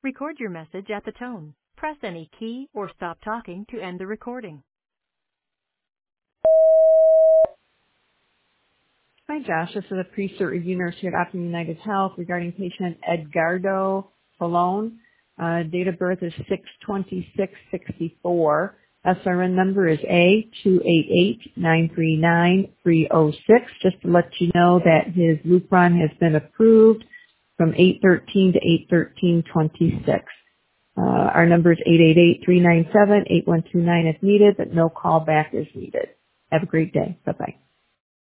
Record your message at the tone. Press any key or stop talking to end the recording. Hi, Josh. This is a pre-cert review nurse here at Optum United Health regarding patient Edgardo Colon. Date of birth is 6/26/64. SRN number is A288939306. Just to let you know that his Lupron has been approved from 8/13 to 8/13/26. Our number is 888-397-8129 if needed, but no callback is needed. Have a great day. Bye-bye.